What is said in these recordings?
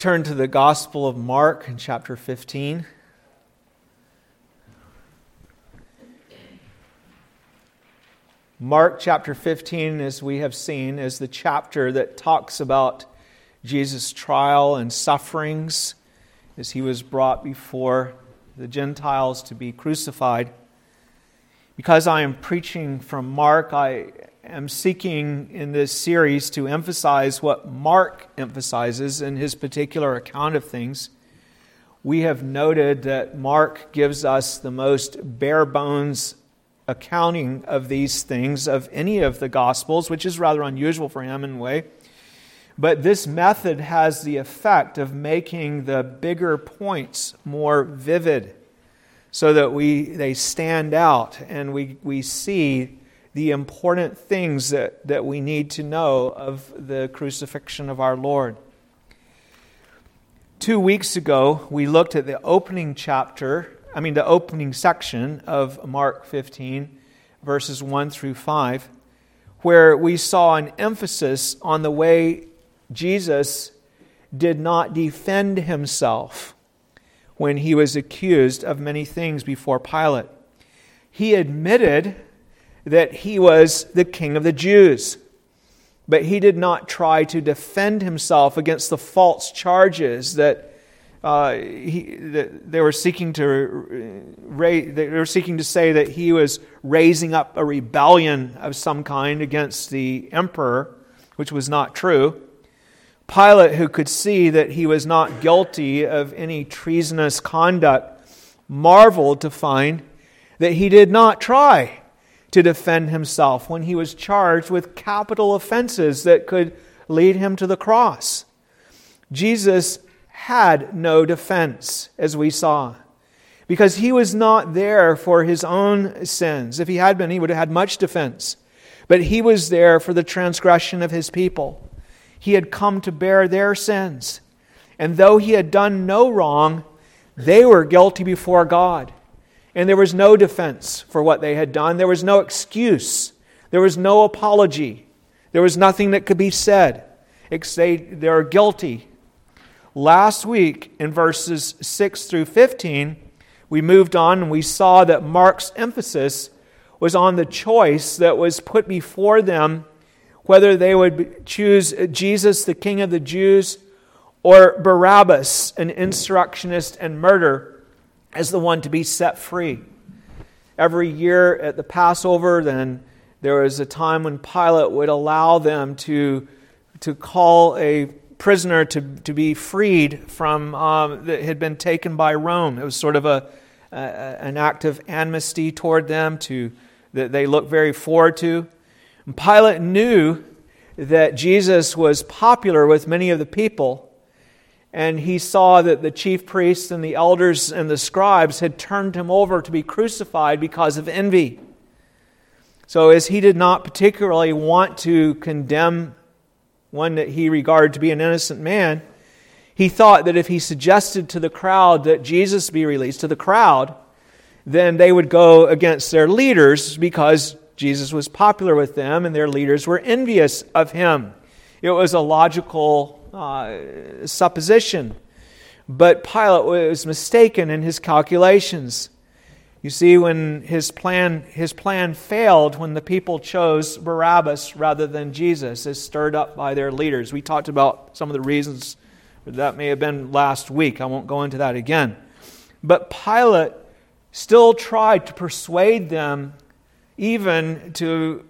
Turn to the Gospel of Mark in chapter 15. Mark chapter 15, as we have seen, is the chapter that talks about Jesus' trial and sufferings as he was brought before the Gentiles to be crucified. Because I am preaching from Mark, I am seeking in this series to emphasize what Mark emphasizes in his particular account of things. We have noted that Mark gives us the most bare bones accounting of these things of any of the Gospels, which is rather unusual for him in a way. But this method has the effect of making the bigger points more vivid so that they stand out and we see the important things that we need to know of the crucifixion of our Lord. 2 weeks ago, we looked at the opening section of Mark 15, verses 1 through 5, where we saw an emphasis on the way Jesus did not defend himself when he was accused of many things before Pilate. He admitted that he was the King of the Jews, but he did not try to defend himself against the false charges that they were seeking to say that he was raising up a rebellion of some kind against the emperor, which was not true. Pilate, who could see that he was not guilty of any treasonous conduct, marveled to find that he did not try to defend himself when he was charged with capital offenses that could lead him to the cross. Jesus had no defense, as we saw, because he was not there for his own sins. If he had been, he would have had much defense. But he was there for the transgression of his people. He had come to bear their sins. And though he had done no wrong, they were guilty before God. And there was no defense for what they had done. There was no excuse. There was no apology. There was nothing that could be said except they are guilty. Last week, in verses 6 through 15, we moved on and we saw that Mark's emphasis was on the choice that was put before them, whether they would choose Jesus, the King of the Jews, or Barabbas, an insurrectionist and murderer, as the one to be set free. Every year at the Passover, then there was a time when Pilate would allow them to call a prisoner to be freed from that had been taken by Rome. It was sort of an act of amnesty toward them that they looked very forward to. And Pilate knew that Jesus was popular with many of the people, and he saw that the chief priests and the elders and the scribes had turned him over to be crucified because of envy. So as he did not particularly want to condemn one that he regarded to be an innocent man, he thought that if he suggested to the crowd that Jesus be released to the crowd, then they would go against their leaders because Jesus was popular with them and their leaders were envious of him. It was a logical supposition. But Pilate was mistaken in his calculations. You see, when his plan failed when the people chose Barabbas rather than Jesus, as stirred up by their leaders. We talked about some of the reasons that may have been last week. I won't go into that again. But Pilate still tried to persuade them even to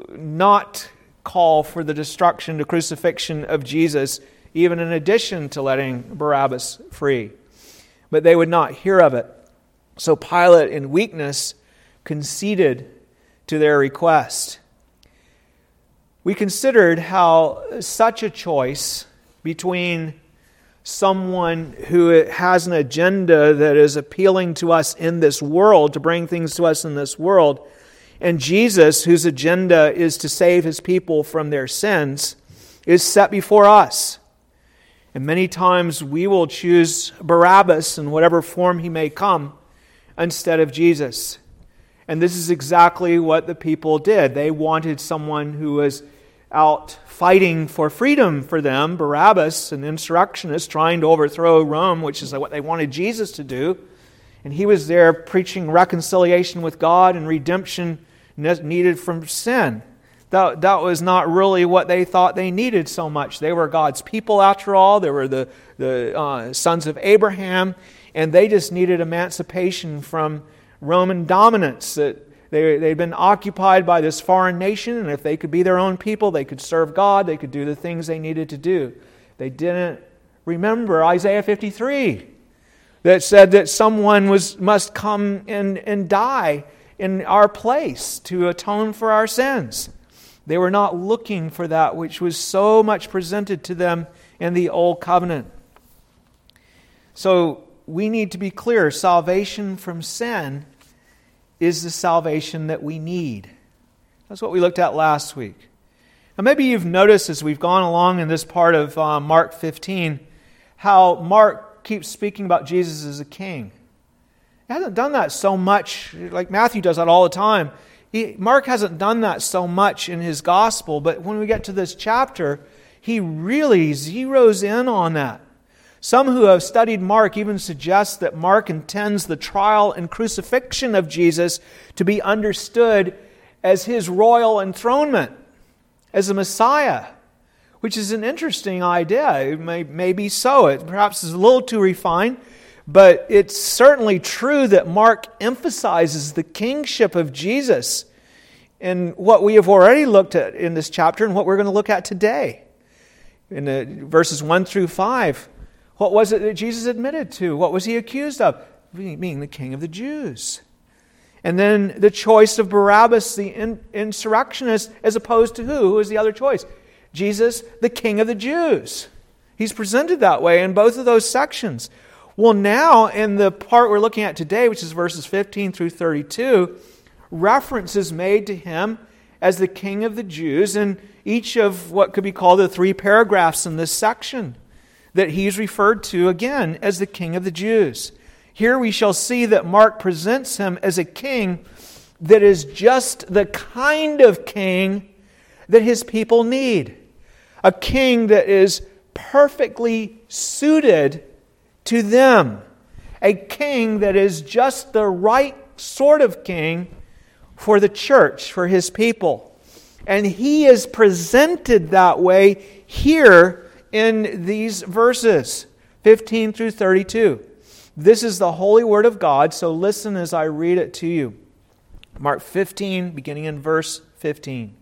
not call for the destruction, the crucifixion of Jesus, even in addition to letting Barabbas free. But they would not hear of it. So Pilate, in weakness, conceded to their request. We considered how such a choice between someone who has an agenda that is appealing to us in this world, to bring things to us in this world, and Jesus, whose agenda is to save his people from their sins, is set before us. And many times we will choose Barabbas in whatever form he may come instead of Jesus. And this is exactly what the people did. They wanted someone who was out fighting for freedom for them, Barabbas, an insurrectionist trying to overthrow Rome, which is what they wanted Jesus to do. And he was there preaching reconciliation with God and redemption needed from sin. That was not really what they thought they needed so much. They were God's people after all. They were the sons of Abraham, and they just needed emancipation from Roman dominance. That they'd been occupied by this foreign nation, and if they could be their own people, they could serve God, they could do the things they needed to do. They didn't remember Isaiah 53 that said that someone must come and die in our place to atone for our sins. They were not looking for that which was so much presented to them in the Old Covenant. So we need to be clear. Salvation from sin is the salvation that we need. That's what we looked at last week. Now maybe you've noticed as we've gone along in this part of Mark 15 how Mark keeps speaking about Jesus as a king. He hasn't done that so much, like Matthew does that all the time. Mark hasn't done that so much in his gospel, but when we get to this chapter, he really zeroes in on that. Some who have studied Mark even suggest that Mark intends the trial and crucifixion of Jesus to be understood as his royal enthronement, as a Messiah, which is an interesting idea. It may be so. It perhaps is a little too refined, but it's certainly true that Mark emphasizes the kingship of Jesus in what we have already looked at in this chapter and what we're going to look at today. In the verses 1 through 5, what was it that Jesus admitted to? What was he accused of? Being the king of the Jews. And then the choice of Barabbas, the insurrectionist, as opposed to who? Who is the other choice? Jesus, the king of the Jews. He's presented that way in both of those sections. Well, now in the part we're looking at today, which is verses 15 through 32, reference is made to him as the king of the Jews in each of what could be called the 3 paragraphs in this section, that he's referred to again as the king of the Jews. Here we shall see that Mark presents him as a king that is just the kind of king that his people need. A king that is perfectly suited to them. A king that is just the right sort of king for the church, for his people. And he is presented that way here in these verses, 15 through 32. This is the holy word of God, so listen as I read it to you. Mark 15, beginning in verse 15.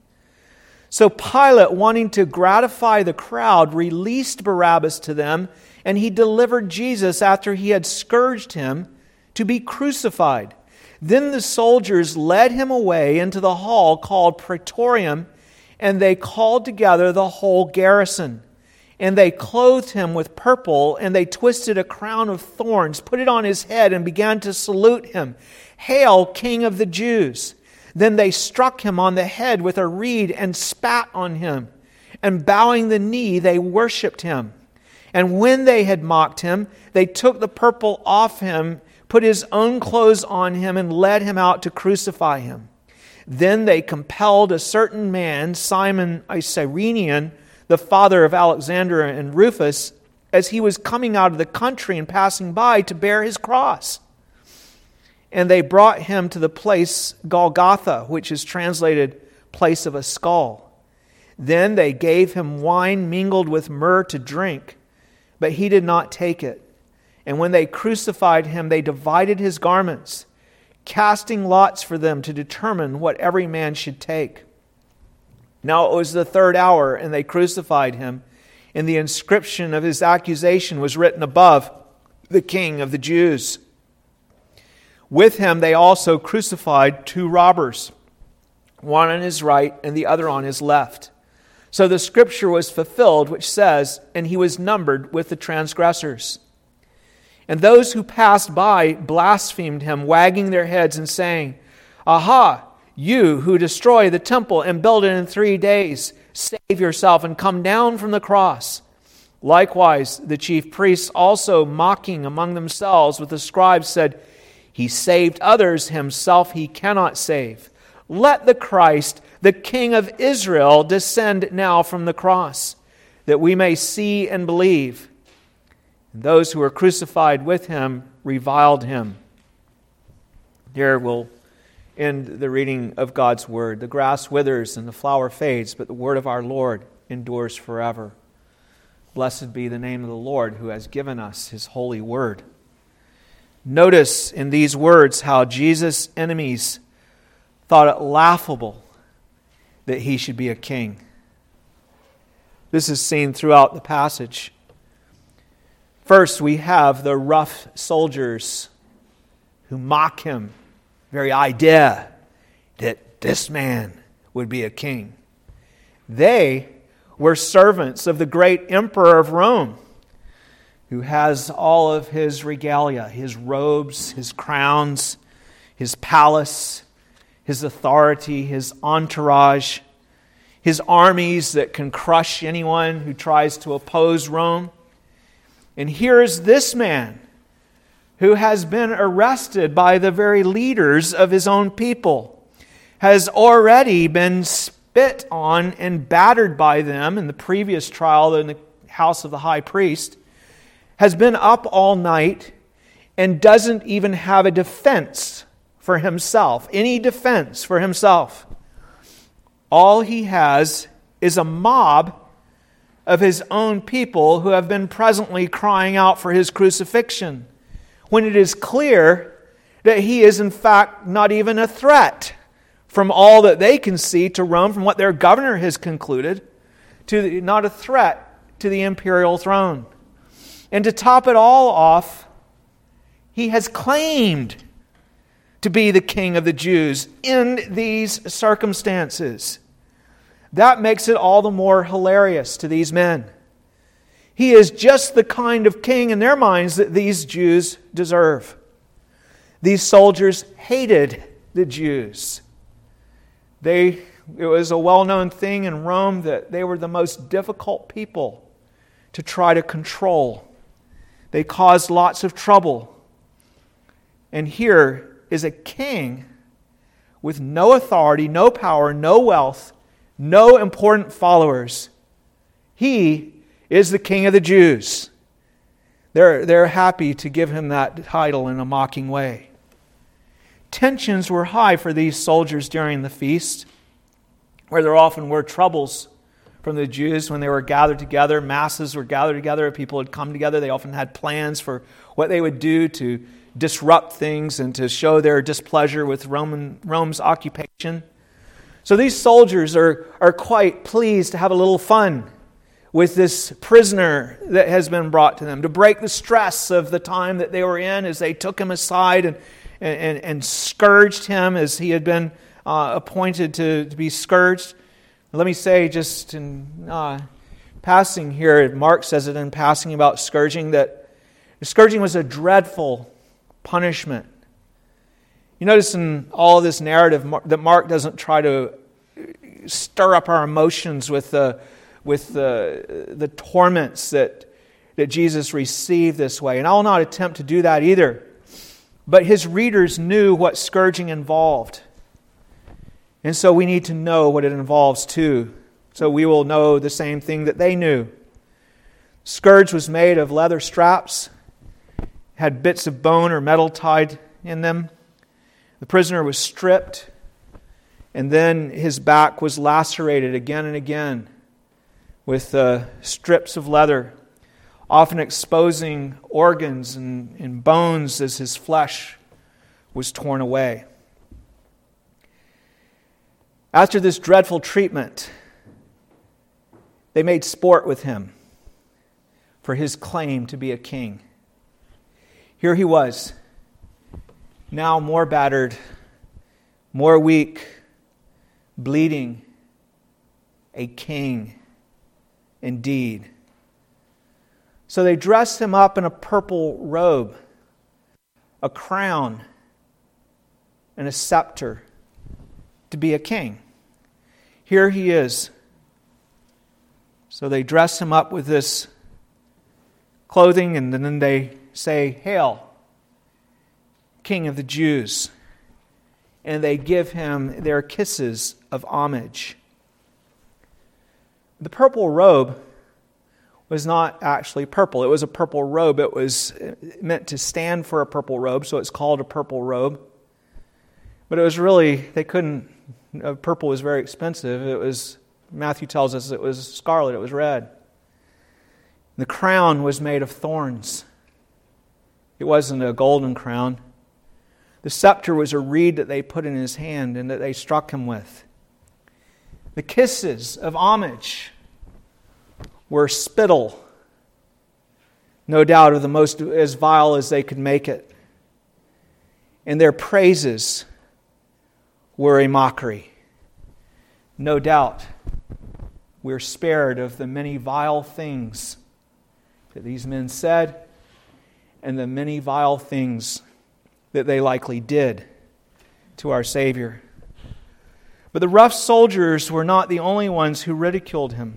So Pilate, wanting to gratify the crowd, released Barabbas to them, and he delivered Jesus after he had scourged him to be crucified. Then the soldiers led him away into the hall called Praetorium, and they called together the whole garrison. And they clothed him with purple, and they twisted a crown of thorns, put it on his head, and began to salute him. "Hail, King of the Jews!" Then they struck him on the head with a reed and spat on him. And bowing the knee, they worshipped him. And when they had mocked him, they took the purple off him, put his own clothes on him, and led him out to crucify him. Then they compelled a certain man, Simon a Cyrenian, the father of Alexander and Rufus, as he was coming out of the country and passing by, to bear his cross. And they brought him to the place Golgotha, which is translated place of a skull. Then they gave him wine mingled with myrrh to drink, but he did not take it. And when they crucified him, they divided his garments, casting lots for them to determine what every man should take. Now it was the 3rd hour, and they crucified him, and the inscription of his accusation was written above, "The King of the Jews." With him they also crucified 2 robbers, one on his right and the other on his left. So the scripture was fulfilled, which says, "And he was numbered with the transgressors." And those who passed by blasphemed him, wagging their heads and saying, "Aha! You who destroy the temple and build it in 3 days, save yourself and come down from the cross." Likewise, the chief priests also, mocking among themselves with the scribes, said, "He saved others, himself he cannot save. Let the Christ, the King of Israel, descend now from the cross, that we may see and believe. And those who were crucified with him reviled him." Here we'll end the reading of God's word. The grass withers and the flower fades, but the word of our Lord endures forever. Blessed be the name of the Lord who has given us his holy word. Notice in these words how Jesus' enemies thought it laughable that he should be a king. This is seen throughout the passage. First, we have the rough soldiers who mock him, very idea that this man would be a king. They were servants of the great emperor of Rome, who has all of his regalia, his robes, his crowns, his palace, his authority, his entourage, his armies that can crush anyone who tries to oppose Rome. And here is this man who has been arrested by the very leaders of his own people, has already been spit on and battered by them in the previous trial in the house of the high priest, has been up all night and doesn't even have a defense for himself, any defense for himself. All he has is a mob of his own people who have been presently crying out for his crucifixion, when it is clear that he is in fact not even a threat from all that they can see to Rome, from what their governor has concluded, not a threat to the imperial throne. And to top it all off, he has claimed to be the king of the Jews in these circumstances. That makes it all the more hilarious to these men. He is just the kind of king in their minds that these Jews deserve. These soldiers hated the Jews. It was a well-known thing in Rome that they were the most difficult people to try to control. They caused lots of trouble. And here is a king with no authority, no power, no wealth, no important followers. He is the King of the Jews. They're happy to give him that title in a mocking way. Tensions were high for these soldiers during the feast, where there often were troubles from the Jews when they were gathered together. Masses were gathered together. People had come together. They often had plans for what they would do to disrupt things and to show their displeasure with Rome's occupation. So these soldiers are quite pleased to have a little fun with this prisoner that has been brought to them, to break the stress of the time that they were in as they took him aside and scourged him as he had been appointed to be scourged. Let me say just in passing here, Mark says it in passing about scourging, that scourging was a dreadful punishment. You notice in all of this narrative that Mark doesn't try to stir up our emotions with the torments that Jesus received this way. And I will not attempt to do that either. But his readers knew what scourging involved. And so we need to know what it involves too. So we will know the same thing that they knew. Scourge was made of leather straps, had bits of bone or metal tied in them. The prisoner was stripped, and then his back was lacerated again and again with strips of leather, often exposing organs and bones as his flesh was torn away. After this dreadful treatment, they made sport with him for his claim to be a king. Here he was, now more battered, more weak, bleeding, a king indeed. So they dressed him up in a purple robe, a crown, and a scepter to be a king. Here he is. So they dress him up with this clothing, and then they say, "Hail, King of the Jews." and they give him their kisses of homage. The purple robe was not actually purple. It was a purple robe. It was meant to stand for a purple robe, so it's called a purple robe. But it was really, purple was very expensive. Matthew tells us it was scarlet, it was red. The crown was made of thorns. It wasn't a golden crown. The scepter was a reed that they put in his hand and that they struck him with. The kisses of homage were spittle, no doubt of the most as vile as they could make it. And their praises were a mockery. No doubt we're spared of the many vile things that these men said and the many vile things that they likely did to our Savior. But the rough soldiers were not the only ones who ridiculed him.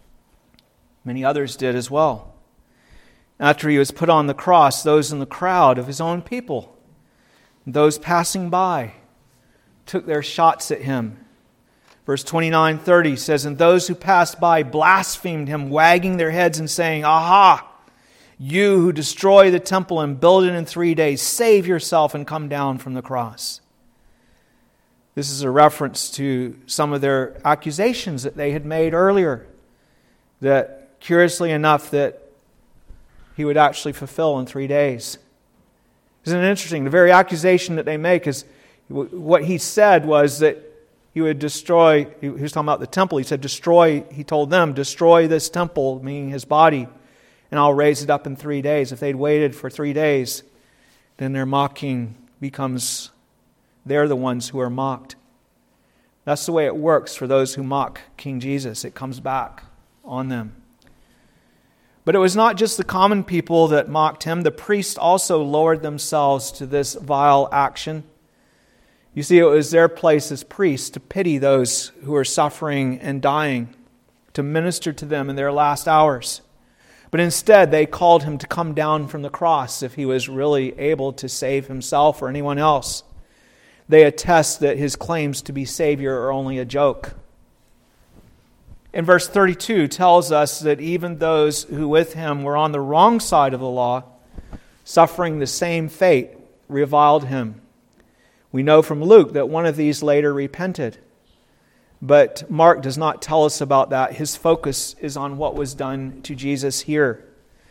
Many others did as well. After he was put on the cross, those in the crowd of his own people, those passing by, took their shots at him. Verse 29-30 says, "And those who passed by blasphemed him, wagging their heads and saying, 'Aha! You who destroy the temple and build it in 3 days, save yourself and come down from the cross.'" This is a reference to some of their accusations that they had made earlier, that curiously enough that he would actually fulfill in 3 days. Isn't it interesting? The very accusation that they make is what he said was that he would destroy, he was talking about the temple, he said he told them, destroy this temple, meaning his body, and I'll raise it up in 3 days. If they'd waited for 3 days, then their mocking becomes, they're the ones who are mocked. That's the way it works for those who mock King Jesus. It comes back on them. But it was not just the common people that mocked him. The priests also lowered themselves to this vile action. You see, it was their place as priests to pity those who are suffering and dying, to minister to them in their last hours. But instead, they called him to come down from the cross if he was really able to save himself or anyone else. They attest that his claims to be Savior are only a joke. And verse 32 tells us that even those who with him were on the wrong side of the law, suffering the same fate, reviled him. We know from Luke that one of these later repented. But Mark does not tell us about that. His focus is on what was done to Jesus here.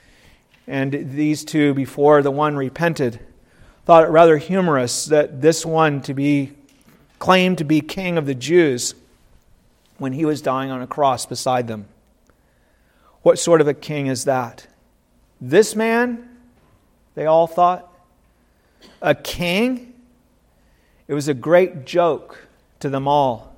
And these two, before the one repented, thought it rather humorous that this one claimed to be king of the Jews when he was dying on a cross beside them. What sort of a king is that? This man, they all thought, a king? It was a great joke to them all.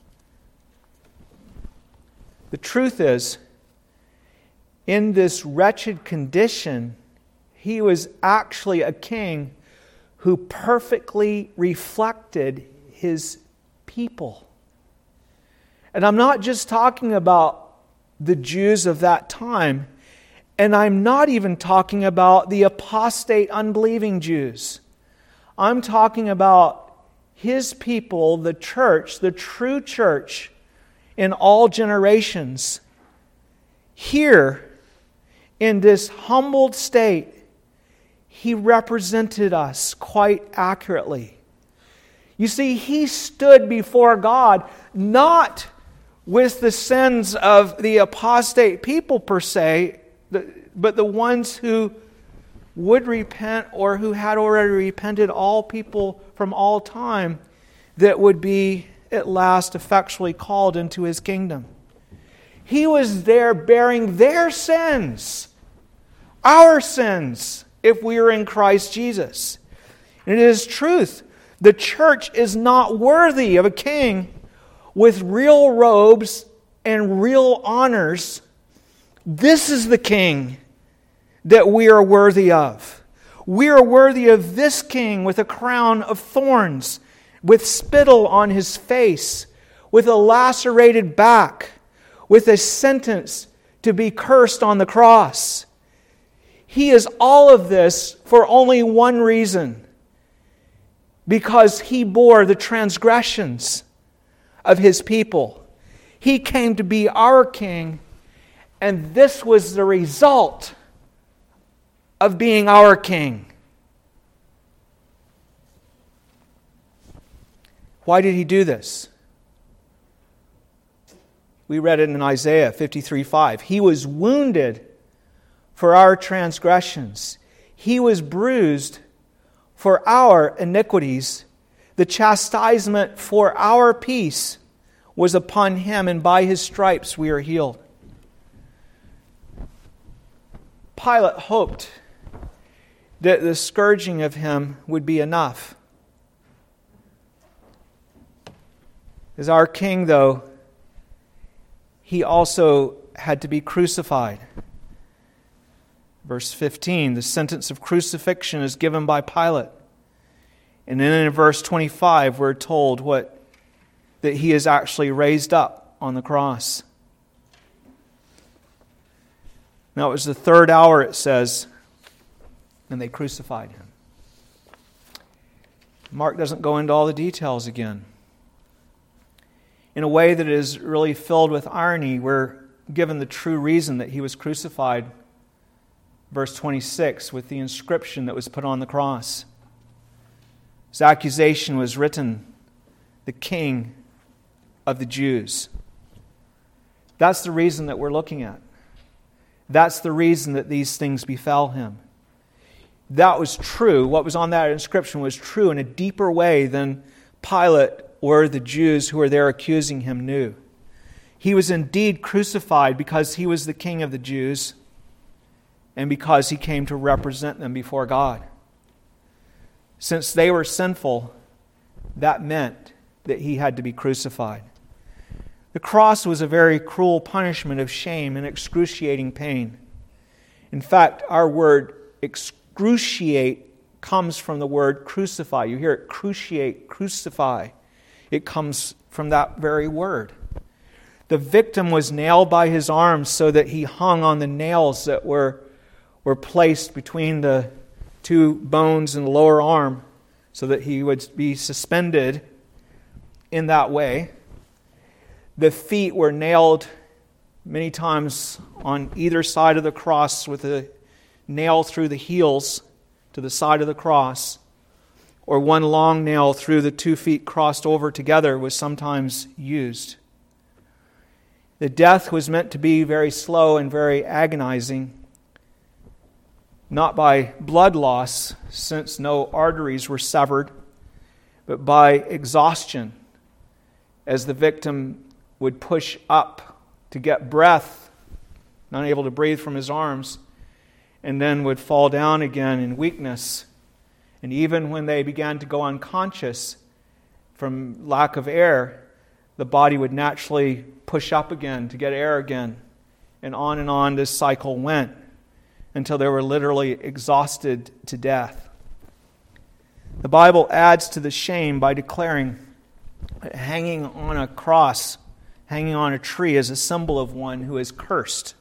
The truth is, in this wretched condition, he was actually a king who perfectly reflected his people. And I'm not just talking about the Jews of that time, and I'm not even talking about the apostate, unbelieving Jews. I'm talking about his people, the church, the true church in all generations. Here, in this humbled state, he represented us quite accurately. You see, he stood before God not with the sins of the apostate people per se, but the ones who would repent or who had already repented, all people from all time that would be at last effectually called into his kingdom. He was there bearing their sins, our sins, if we are in Christ Jesus. And it is truth. The church is not worthy of a king with real robes and real honors. This is the king that we are worthy of. We are worthy of this king with a crown of thorns, with spittle on his face, with a lacerated back, with a sentence to be cursed on the cross. He is all of this for only one reason. because He bore the transgressions of His people. He came to be our King, and this was the result of being our King. Why did He do this? We read it in Isaiah 53:5. He was wounded for our transgressions. He was bruised for our iniquities. The chastisement for our peace was upon Him, and by His stripes we are healed. Pilate hoped that the scourging of Him would be enough. As our King, though, He also had to be crucified. Verse 15, the sentence of crucifixion is given by Pilate. And then in verse 25, we're told that He is actually raised up on the cross. Now it was the third hour, it says, and they crucified Him. Mark doesn't go into all the details again. In a way that is really filled with irony, we're given the true reason that He was crucified. Verse 26, with the inscription that was put on the cross. His accusation was written, "The King of the Jews." That's the reason that we're looking at. That's the reason that these things befell Him. That was true. What was on that inscription was true in a deeper way than Pilate or the Jews who were there accusing Him knew. He was indeed crucified because He was the King of the Jews and because He came to represent them before God. Since they were sinful, that meant that He had to be crucified. The cross was a very cruel punishment of shame and excruciating pain. In fact, our word excruciate comes from the word crucify. You hear it, cruciate, crucify. It comes from that very word. The victim was nailed by his arms so that he hung on the nails that were placed between the two bones in the lower arm so that he would be suspended in that way. The feet were nailed many times on either side of the cross with a nail through the heels to the side of the cross, or one long nail through the 2 feet crossed over together was sometimes used. The death was meant to be very slow and very agonizing, not by blood loss, since no arteries were severed, but by exhaustion, as the victim would push up to get breath, not able to breathe from his arms, and then would fall down again in weakness. And even when they began to go unconscious from lack of air, the body would naturally push up again to get air again. And on this cycle went until they were literally exhausted to death. The Bible adds to the shame by declaring that hanging on a cross, hanging on a tree, is a symbol of one who is cursed,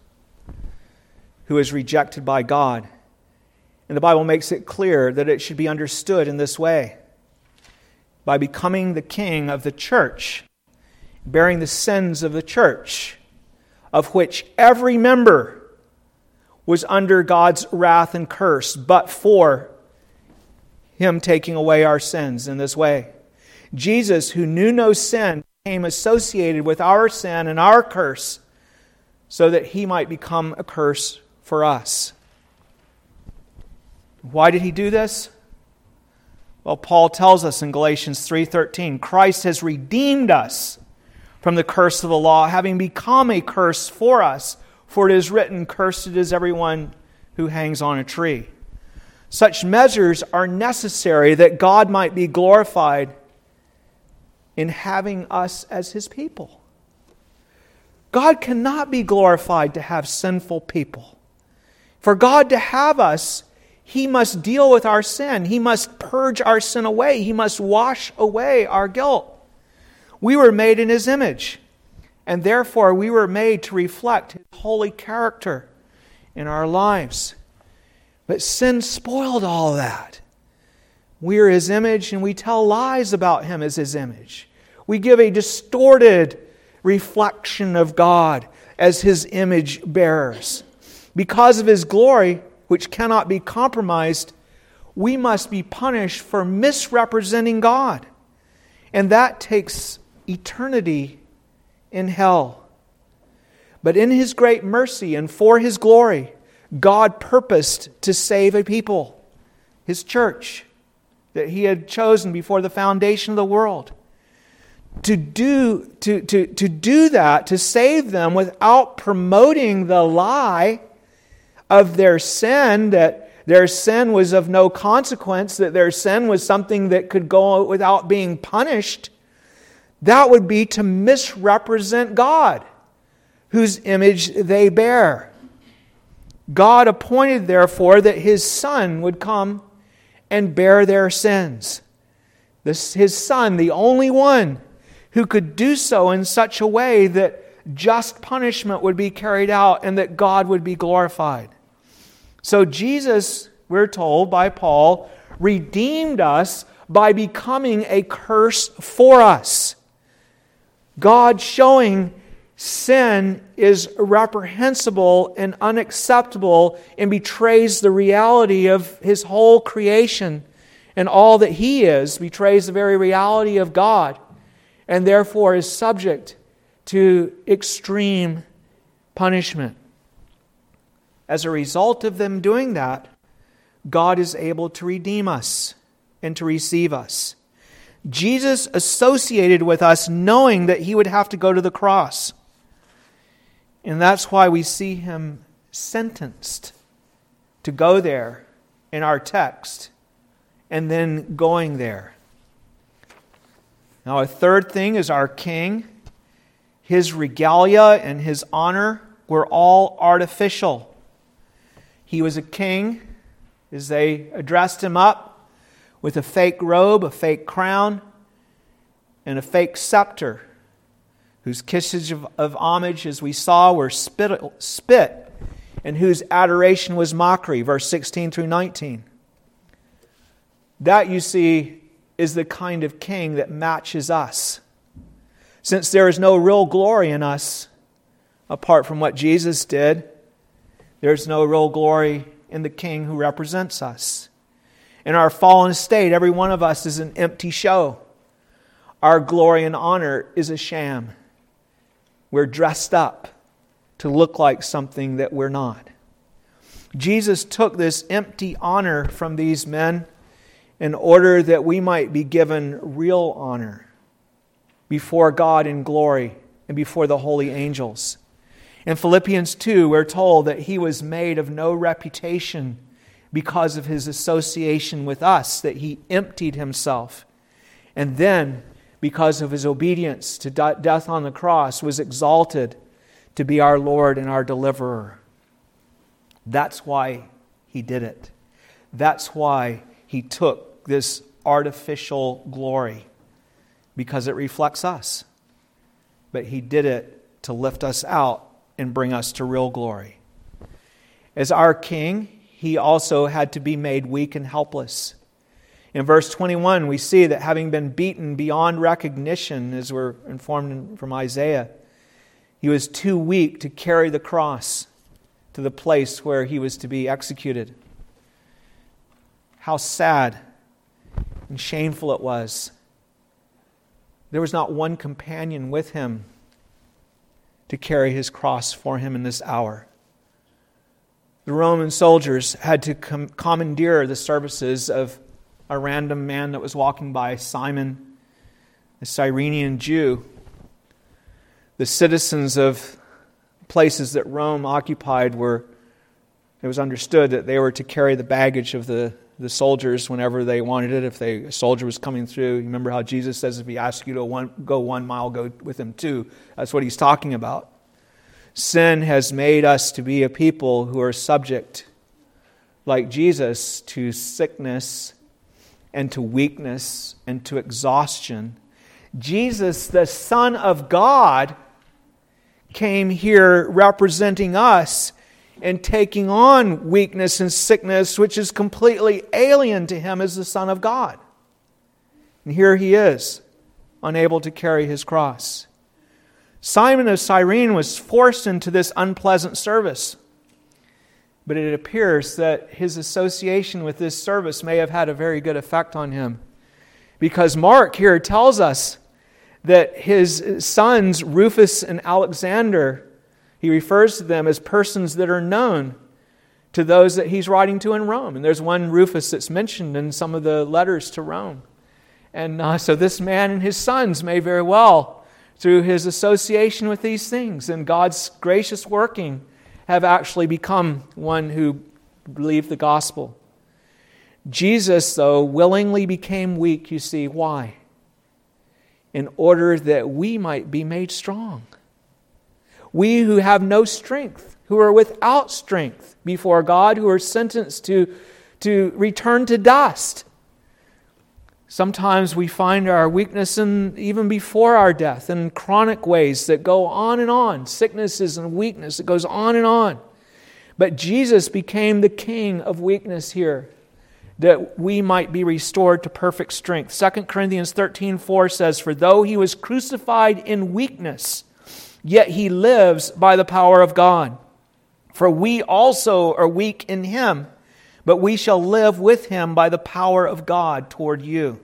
who is rejected by God. And the Bible makes it clear that it should be understood in this way. By becoming the king of the church, bearing the sins of the church, of which every member was under God's wrath and curse, but for Him taking away our sins in this way. Jesus, who knew no sin, became associated with our sin and our curse so that He might become a curse for us. Why did He do this? Well, Paul tells us in Galatians 3:13, Christ has redeemed us from the curse of the law, having become a curse for us. For it is written, cursed is everyone who hangs on a tree. Such measures are necessary that God might be glorified in having us as His people. God cannot be glorified to have sinful people. For God to have us, He must deal with our sin. He must purge our sin away. He must wash away our guilt. We were made in His image, and therefore we were made to reflect His holy character in our lives. But sin spoiled all that. we are His image and we tell lies about Him as His image. We give a distorted reflection of God as His image bearers. Because of His glory, which cannot be compromised, we must be punished for misrepresenting God. And that takes eternity in hell. But in His great mercy and for His glory, God purposed to save a people, His church, that He had chosen before the foundation of the world. To do that, to save them without promoting the lie of their sin, that their sin was of no consequence, that their sin was something that could go without being punished, that would be to misrepresent God, whose image they bear. God appointed, therefore, that His Son would come and bear their sins. His Son, the only one who could do so in such a way that just punishment would be carried out and that God would be glorified. So Jesus, we're told by Paul, redeemed us by becoming a curse for us. God showing sin is reprehensible and unacceptable and betrays the reality of His whole creation and all that He is, betrays the very reality of God, and therefore is subject to extreme punishment. As a result of them doing that, God is able to redeem us and to receive us. Jesus associated with us knowing that He would have to go to the cross. And that's why we see Him sentenced to go there in our text and then going there. Now, a third thing is our King. His regalia and His honor were all artificial. He was a king as they dressed Him up with a fake robe, a fake crown, and a fake scepter, whose kisses of homage, as we saw, were spit, and whose adoration was mockery, verse 16 through 19. That, you see, is the kind of king that matches us. Since there is no real glory in us apart from what Jesus did, there's no real glory in the king who represents us. In our fallen state, every one of us is an empty show. Our glory and honor is a sham. We're dressed up to look like something that we're not. Jesus took this empty honor from these men in order that we might be given real honor before God in glory and before the holy angels. In Philippians 2, we're told that He was made of no reputation because of His association with us, that He emptied Himself. And then, because of His obedience to death on the cross, was exalted to be our Lord and our deliverer. That's why He did it. That's why He took this artificial glory, because it reflects us. But He did it to lift us out and bring us to real glory. As our King, He also had to be made weak and helpless. In verse 21, we see that having been beaten beyond recognition, as we're informed from Isaiah, He was too weak to carry the cross to the place where He was to be executed. How sad and shameful it was. There was not one companion with Him to carry His cross for Him in this hour. The Roman soldiers had to commandeer the services of a random man that was walking by, Simon, a Cyrenian Jew. The citizens of places that Rome occupied it was understood that they were to carry the baggage of the soldiers whenever they wanted it. If a soldier was coming through, you remember how Jesus says if He asks you to go 1 mile, go with him 2. That's what He's talking about. Sin has made us to be a people who are subject, like Jesus, to sickness and to weakness and to exhaustion. Jesus, the Son of God, came here representing us and taking on weakness and sickness, which is completely alien to him as the Son of God. And here he is, unable to carry his cross. Simon of Cyrene was forced into this unpleasant service. But it appears that his association with this service may have had a very good effect on him. Because Mark here tells us that his sons, Rufus and Alexander, he refers to them as persons that are known to those that he's writing to in Rome. And there's one Rufus that's mentioned in some of the letters to Rome. And so this man and his sons may very well, through his association with these things and God's gracious working, have actually become one who believed the gospel. Jesus, though, willingly became weak, you see. Why? In order that we might be made strong. We who have no strength, who are without strength before God, who are sentenced to return to dust. Sometimes we find our weakness even before our death in chronic ways that go on and on. Sicknesses and weakness, it goes on and on. But Jesus became the king of weakness here, that we might be restored to perfect strength. 2 Corinthians 13:4 says, "For though he was crucified in weakness, yet he lives by the power of God. For we also are weak in him, but we shall live with him by the power of God toward you."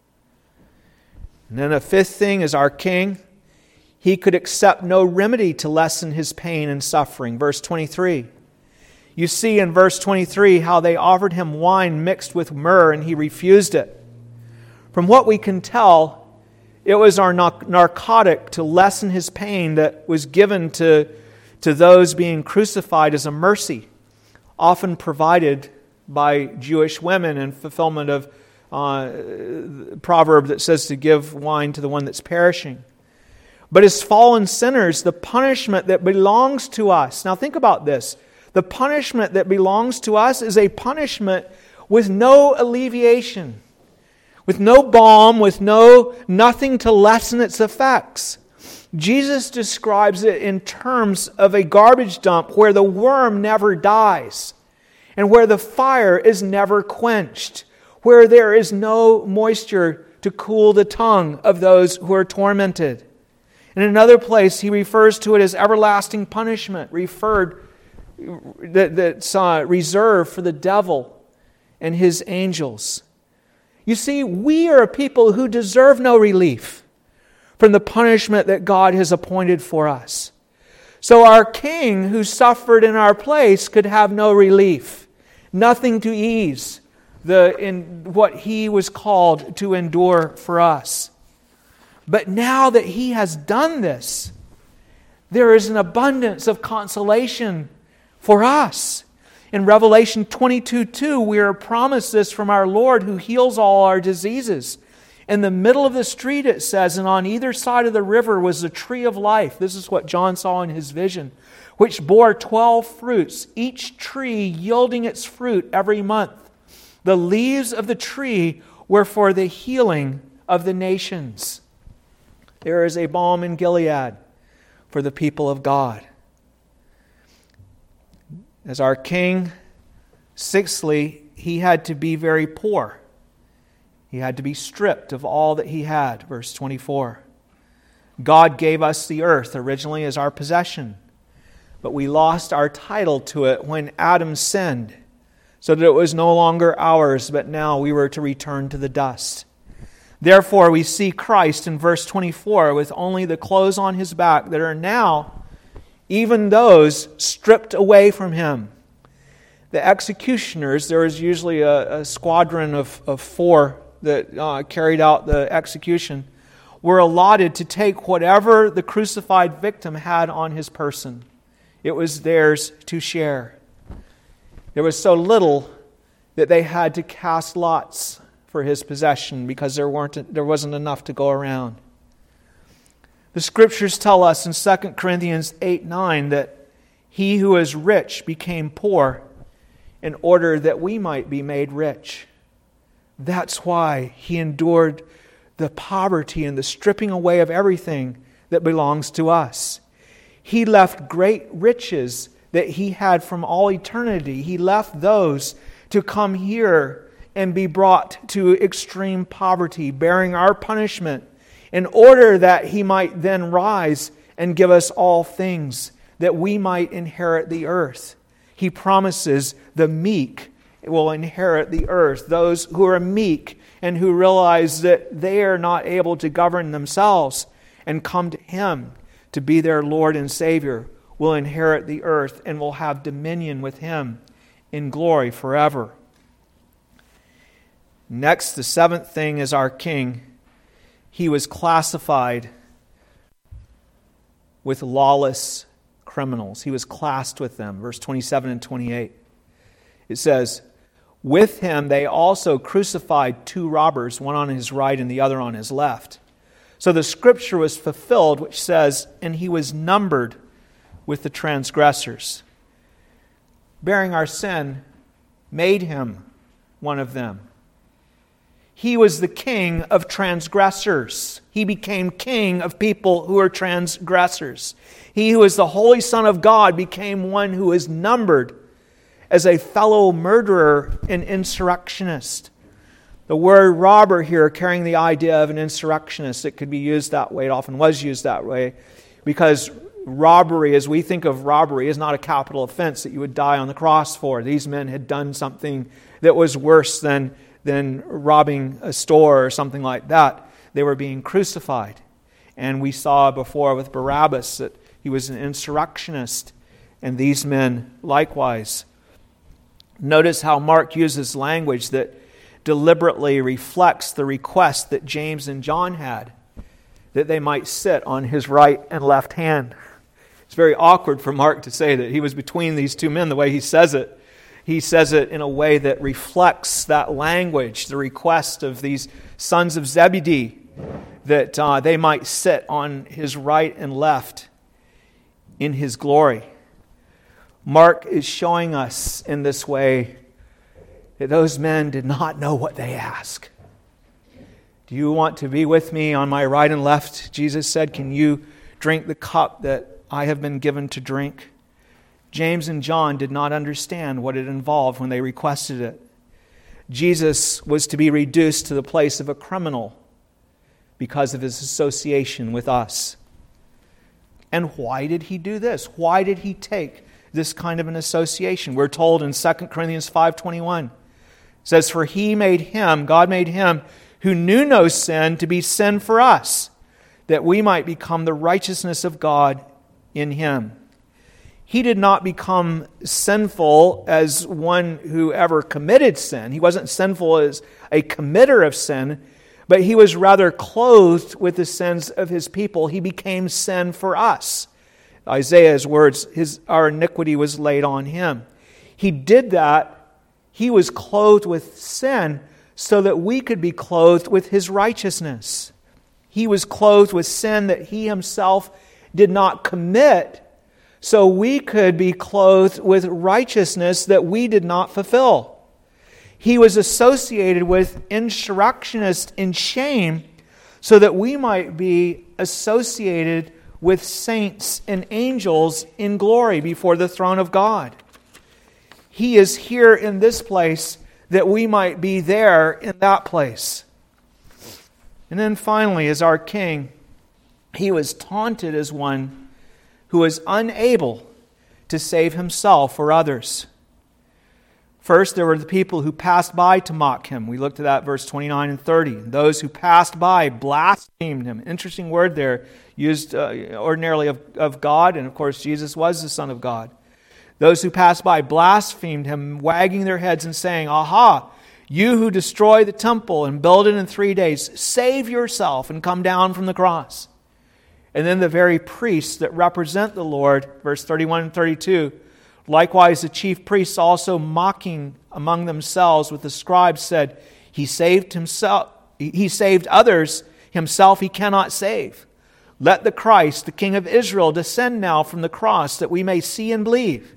And then a fifth thing is our king. He could accept no remedy to lessen his pain and suffering. Verse 23. You see in verse 23 how they offered him wine mixed with myrrh and he refused it. From what we can tell, it was our narcotic to lessen his pain that was given to those being crucified as a mercy, often provided by Jewish women in fulfillment of proverb that says to give wine to the one that's perishing. But as fallen sinners, the punishment that belongs to us, now think about this, the punishment that belongs to us is a punishment with no alleviation, with no balm, with nothing to lessen its effects. Jesus describes it in terms of a garbage dump where the worm never dies and where the fire is never quenched, where there is no moisture to cool the tongue of those who are tormented. In another place, he refers to it as everlasting punishment, that's reserved for the devil and his angels. You see, we are a people who deserve no relief from the punishment that God has appointed for us. So our King who suffered in our place could have no relief, nothing to ease in what He was called to endure for us. But now that He has done this, there is an abundance of consolation for us. In Revelation 22:2, we are promised this from our Lord who heals all our diseases. In the middle of the street, it says, and on either side of the river was the tree of life. This is what John saw in his vision, which bore 12 fruits, each tree yielding its fruit every month. The leaves of the tree were for the healing of the nations. There is a balm in Gilead for the people of God. As our King, sixthly, He had to be very poor. He had to be stripped of all that He had. Verse 24. God gave us the earth originally as our possession, but we lost our title to it when Adam sinned, so that it was no longer ours, but now we were to return to the dust. Therefore, we see Christ in verse 24 with only the clothes on His back that are now, even those, stripped away from Him. The executioners, there was usually a squadron of 4 that carried out the execution, were allotted to take whatever the crucified victim had on his person. It was theirs to share. There was so little that they had to cast lots for his possession because there wasn't enough to go around. The Scriptures tell us in 2 Corinthians 8:9 that He who is rich became poor in order that we might be made rich. That's why He endured the poverty and the stripping away of everything that belongs to us. He left great riches that He had from all eternity. He left those to come here and be brought to extreme poverty, bearing our punishment, in order that He might then rise and give us all things, that we might inherit the earth. He promises the meek will inherit the earth. Those who are meek and who realize that they are not able to govern themselves and come to Him to be their Lord and Savior will inherit the earth and will have dominion with Him in glory forever. Next, the seventh thing is our King. He was classified with lawless criminals. He was classed with them. Verse 27 and 28. It says, with Him they also crucified two robbers, one on His right and the other on His left. So the scripture was fulfilled, which says, and He was numbered with the transgressors. Bearing our sin made Him one of them. He was the king of transgressors. He became king of people who are transgressors. He who is the Holy Son of God became one who is numbered as a fellow murderer and insurrectionist. The word robber here carrying the idea of an insurrectionist. It could be used that way. It often was used that way because robbery, as we think of robbery, is not a capital offense that you would die on the cross for. These men had done something that was worse than robbing a store or something like that. They were being crucified. And we saw before with Barabbas that he was an insurrectionist, and these men likewise. Notice how Mark uses language that deliberately reflects the request that James and John had, that they might sit on his right and left hand. It's very awkward for Mark to say that he was between these two men the way he says it. He says it in a way that reflects that language, the request of these sons of Zebedee, that they might sit on his right and left in his glory. Mark is showing us in this way that those men did not know what they asked. Do you want to be with me on my right and left? Jesus said, can you drink the cup that I have been given to drink? James and John did not understand what it involved when they requested it. Jesus was to be reduced to the place of a criminal because of his association with us. And why did he do this? Why did he take this kind of an association? We're told in 2 Corinthians 5:21. It says, for He made Him, God made Him, who knew no sin, to be sin for us, that we might become the righteousness of God in Him. He did not become sinful as one who ever committed sin. He wasn't sinful as a committer of sin, but He was rather clothed with the sins of His people. He became sin for us. Isaiah's words, our iniquity was laid on Him. He did that. He was clothed with sin so that we could be clothed with His righteousness. He was clothed with sin that He Himself did not commit, so we could be clothed with righteousness that we did not fulfill. He was associated with insurrectionists in shame so that we might be associated with saints and angels in glory before the throne of God. He is here in this place that we might be there in that place. And then finally, as our King, He was taunted as one who was unable to save Himself or others. First, there were the people who passed by to mock Him. We looked at that, verse 29 and 30. And those who passed by blasphemed Him. Interesting word there, used ordinarily of God, and of course Jesus was the Son of God. Those who passed by blasphemed Him, wagging their heads and saying, aha, you who destroy the temple and build it in 3 days, save yourself and come down from the cross. And then the very priests that represent the Lord, verse 31 and 32, likewise the chief priests also mocking among themselves with the scribes said, He saved others, Himself He cannot save. Let the Christ, the King of Israel, descend now from the cross that we may see and believe.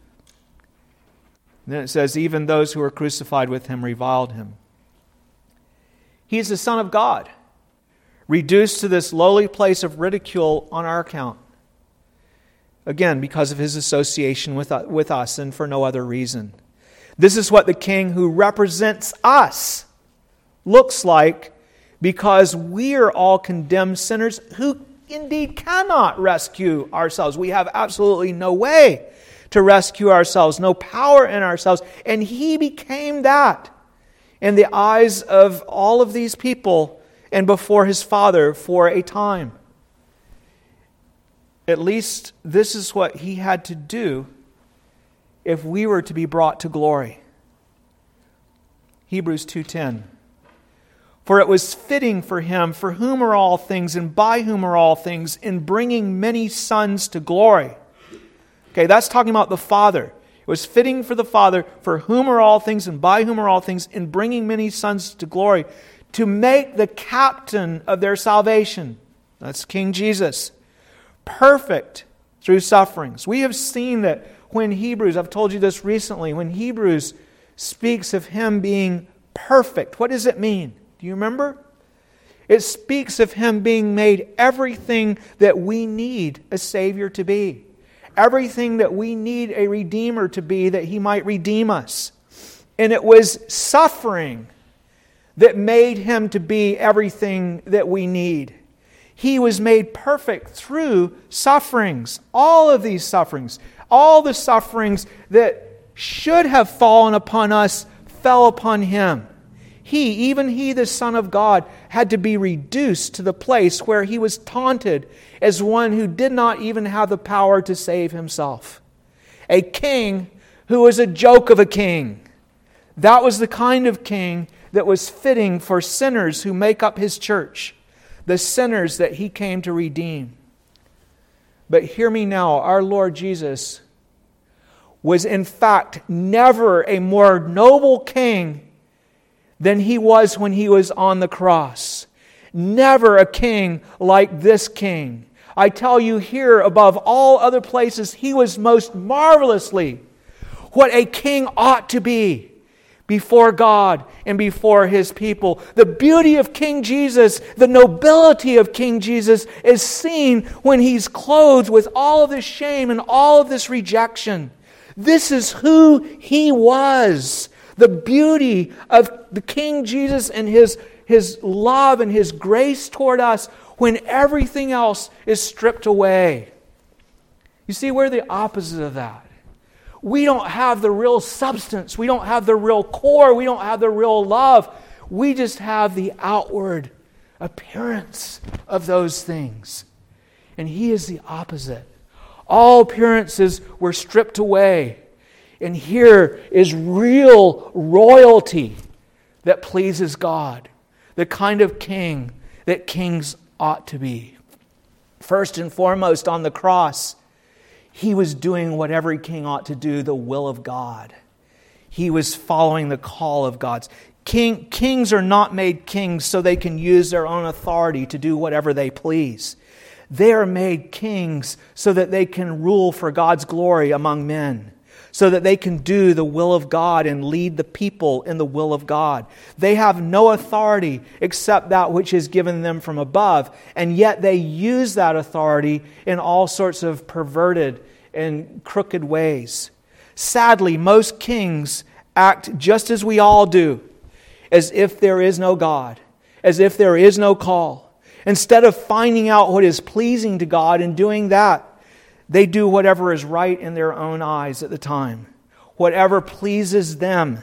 And then it says, even those who were crucified with Him reviled Him. He is the Son of God, reduced to this lowly place of ridicule on our account. Again, because of his association with us and for no other reason. This is what the King who represents us looks like, because we are all condemned sinners who indeed cannot rescue ourselves. We have absolutely no way to rescue ourselves, no power in ourselves. And he became that in the eyes of all of these people and before his Father for a time. At least this is what he had to do if we were to be brought to glory. Hebrews 2:10. For it was fitting for him, for whom are all things and by whom are all things, in bringing many sons to glory. Okay, that's talking about the Father. It was fitting for the Father, for whom are all things and by whom are all things, in bringing many sons to glory, to make the captain of their salvation, that's King Jesus, perfect through sufferings. We have seen that when Hebrews, I've told you this recently, when Hebrews speaks of him being perfect, what does it mean? Do you remember? It speaks of him being made everything that we need a Savior to be. Everything that we need a Redeemer to be, that he might redeem us. And it was suffering that made him to be everything that we need. He was made perfect through sufferings. All of these sufferings, all the sufferings that should have fallen upon us, fell upon him. Even he, the Son of God, had to be reduced to the place where he was taunted as one who did not even have the power to save himself. A king who was a joke of a king. That was the kind of king that was fitting for sinners who make up his church. The sinners that he came to redeem. But hear me now, our Lord Jesus was in fact never a more noble king than he was when he was on the cross. Never a king like this king. I tell you here, above all other places, he was most marvelously what a king ought to be before God and before his people. The beauty of King Jesus, the nobility of King Jesus is seen when he's clothed with all of this shame and all of this rejection. This is who he was. The beauty of the King Jesus and his love and his grace toward us when everything else is stripped away. You see, we're the opposite of that. We don't have the real substance. We don't have the real core. We don't have the real love. We just have the outward appearance of those things. And he is the opposite. All appearances were stripped away. And here is real royalty that pleases God. The kind of king that kings ought to be. First and foremost, on the cross, he was doing what every king ought to do, the will of God. He was following the call of God. Kings are not made kings so they can use their own authority to do whatever they please. They are made kings so that they can rule for God's glory among men. So that they can do the will of God and lead the people in the will of God. They have no authority except that which is given them from above, and yet they use that authority in all sorts of perverted and crooked ways. Sadly, most kings act just as we all do, as if there is no God, as if there is no call. Instead of finding out what is pleasing to God and doing that, they do whatever is right in their own eyes at the time. Whatever pleases them.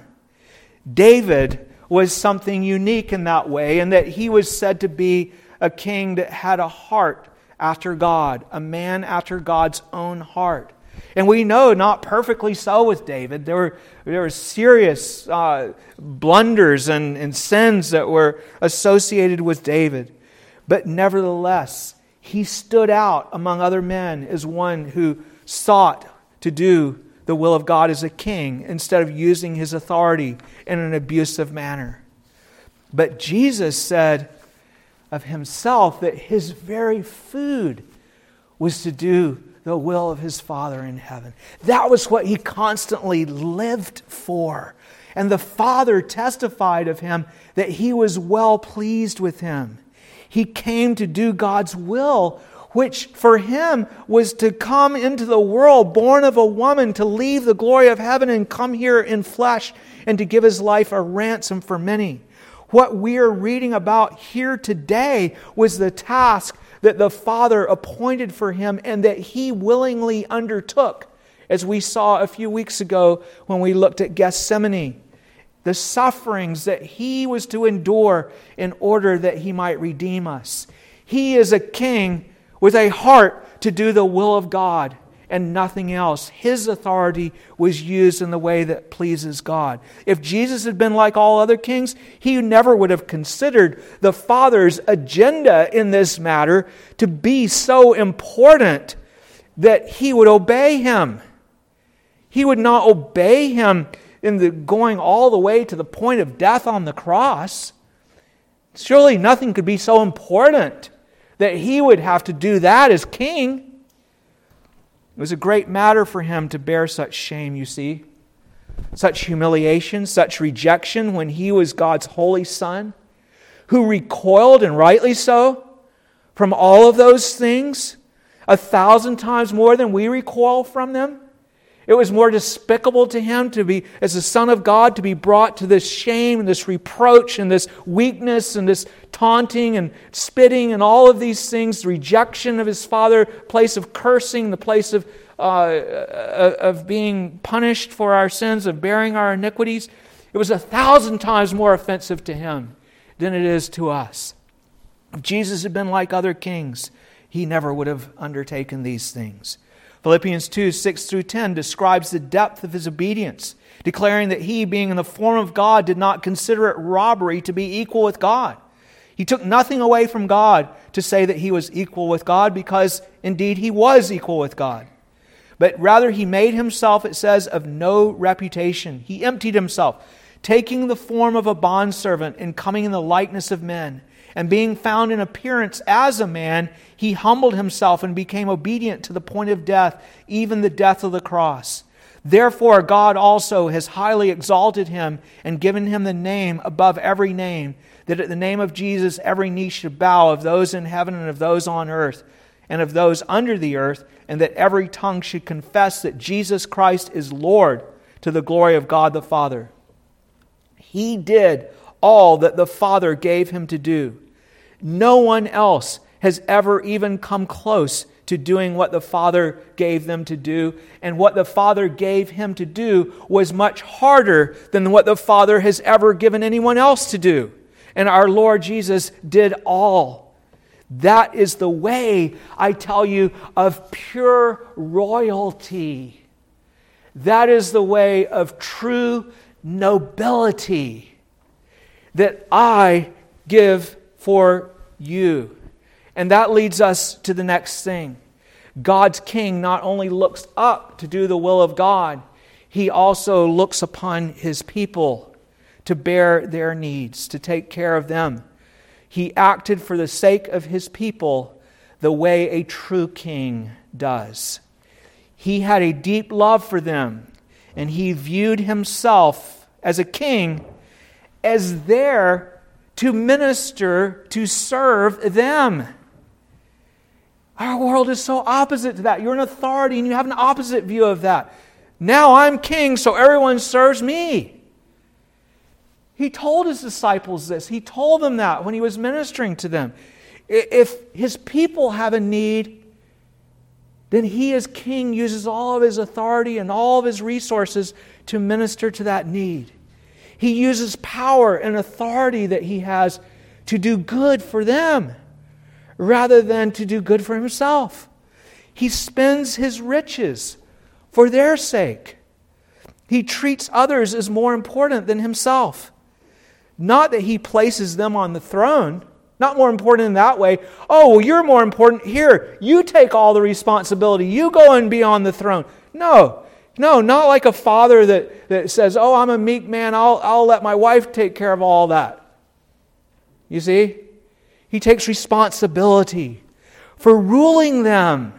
David was something unique in that way, in that he was said to be a king that had a heart after God, a man after God's own heart. And we know not perfectly so with David. There were serious blunders and sins that were associated with David. But nevertheless, he stood out among other men as one who sought to do the will of God as a king instead of using his authority in an abusive manner. But Jesus said of himself that his very food was to do the will of his Father in heaven. That was what he constantly lived for. And the Father testified of him that he was well pleased with him. He came to do God's will which for him was to come into the world, born of a woman, to leave the glory of heaven and come here in flesh and to give his life a ransom for many. What we are reading about here today was the task that the Father appointed for him and that he willingly undertook, as we saw a few weeks ago when we looked at Gethsemane. The sufferings that he was to endure in order that he might redeem us. He is a king with a heart to do the will of God and nothing else. His authority was used in the way that pleases God. If Jesus had been like all other kings, he never would have considered the Father's agenda in this matter to be so important that he would obey him. He would not obey him in the going all the way to the point of death on the cross. Surely nothing could be so important that he would have to do that as king. It was a great matter for him to bear such shame, you see. Such humiliation, such rejection when he was God's holy Son, who recoiled, and rightly so, from all of those things 1,000 times more than we recoil from them. It was more despicable to him to be, as the Son of God, to be brought to this shame and this reproach and this weakness and this taunting and spitting and all of these things, the rejection of his Father, place of cursing, the place of being punished for our sins, of bearing our iniquities. It was 1,000 times more offensive to him than it is to us. If Jesus had been like other kings, he never would have undertaken these things. Philippians 2, 6 through 10 describes the depth of his obedience, declaring that he, being in the form of God, did not consider it robbery to be equal with God. He took nothing away from God to say that he was equal with God, because indeed he was equal with God. But rather he made himself, it says, of no reputation. He emptied himself, taking the form of a bondservant and coming in the likeness of men. And being found in appearance as a man, he humbled himself and became obedient to the point of death, even the death of the cross. Therefore God also has highly exalted him and given him the name above every name, that at the name of Jesus every knee should bow, of those in heaven and of those on earth and of those under the earth, and that every tongue should confess that Jesus Christ is Lord, to the glory of God the Father. He did all that the Father gave him to do. No one else has ever even come close to doing what the Father gave them to do. And what the Father gave him to do was much harder than what the Father has ever given anyone else to do. And our Lord Jesus did all. That is the way, I tell you, of pure royalty. That is the way of true nobility that I give for you. And that leads us to the next thing. God's king not only looks up to do the will of God, he also looks upon his people to bear their needs, to take care of them. He acted for the sake of his people the way a true king does. He had a deep love for them, and he viewed himself as a king as there to minister, to serve them. Our world is so opposite to that. You're an authority and you have an opposite view of that. Now I'm king, so everyone serves me. He told his disciples this. He told them that when he was ministering to them. If his people have a need, then he as king uses all of his authority and all of his resources to minister to that need. He uses power and authority that he has to do good for them rather than to do good for himself. He spends his riches for their sake. He treats others as more important than himself. Not that he places them on the throne. Not more important in that way. Oh, well, you're more important. Here, you take all the responsibility. You go and be on the throne. No, not like a father that says, oh, I'm a meek man. I'll let my wife take care of all that. You see? He takes responsibility for ruling them.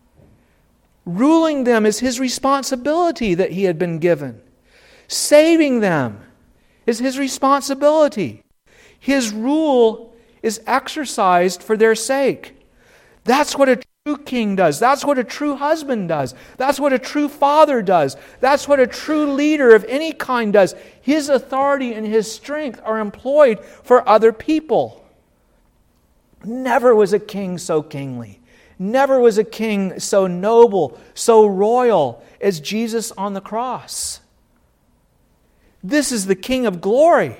Ruling them is his responsibility that he had been given. Saving them is his responsibility. His rule is exercised for their sake. That's what a true king does. That's what a true husband does. That's what a true father does. That's what a true leader of any kind does. His authority and his strength are employed for other people. Never was a king so kingly. Never was a king so noble, so royal as Jesus on the cross. This is the King of glory.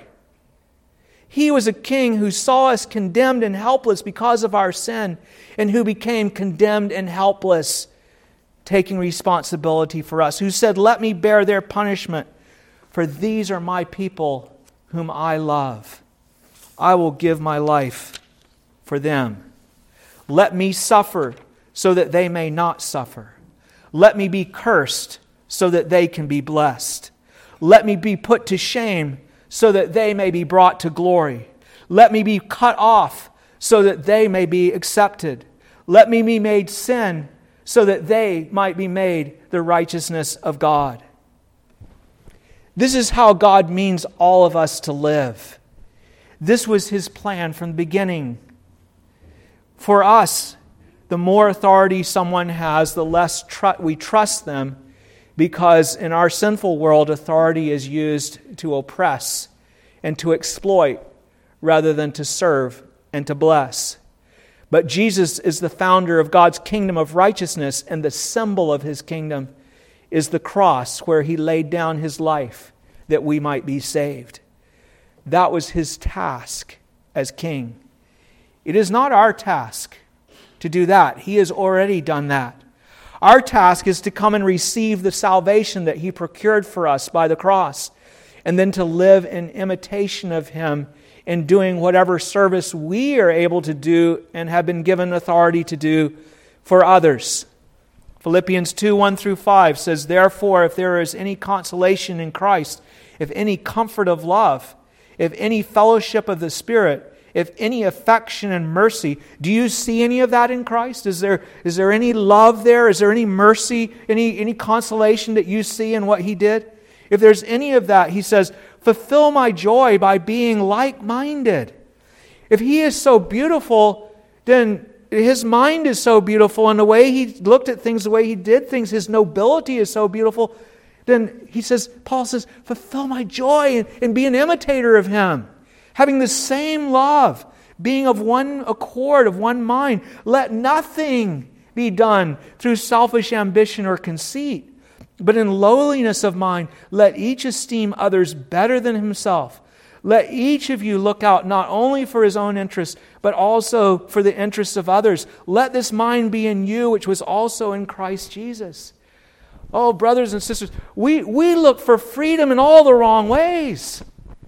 He was a king who saw us condemned and helpless because of our sin, and who became condemned and helpless, taking responsibility for us, who said, "Let me bear their punishment, for these are my people whom I love. I will give my life for them. Let me suffer so that they may not suffer. Let me be cursed so that they can be blessed. Let me be put to shame so that they may be brought to glory. Let me be cut off so that they may be accepted. Let me be made sin so that they might be made the righteousness of God." This is how God means all of us to live. This was His plan from the beginning. For us, the more authority someone has, the less we trust them, because in our sinful world, authority is used to oppress and to exploit rather than to serve and to bless. But Jesus is the founder of God's kingdom of righteousness, and the symbol of His kingdom is the cross, where He laid down His life that we might be saved. That was His task as king. It is not our task to do that. He has already done that. Our task is to come and receive the salvation that He procured for us by the cross, and then to live in imitation of Him in doing whatever service we are able to do and have been given authority to do for others. Philippians 2:1-5 says, "Therefore, if there is any consolation in Christ, if any comfort of love, if any fellowship of the Spirit, if any affection and mercy." Do you see any of that in Christ? Is there any love there? Is there any mercy, any consolation that you see in what He did? If there's any of that, He says, "Fulfill my joy by being like-minded." If He is so beautiful, then His mind is so beautiful, and the way He looked at things, the way He did things, His nobility is so beautiful, then Paul says, fulfill my joy and be an imitator of Him. Having the same love, being of one accord, of one mind. Let nothing be done through selfish ambition or conceit, but in lowliness of mind, let each esteem others better than himself. Let each of you look out not only for his own interests, but also for the interests of others. Let this mind be in you, which was also in Christ Jesus. Oh, brothers and sisters, we look for freedom in all the wrong ways.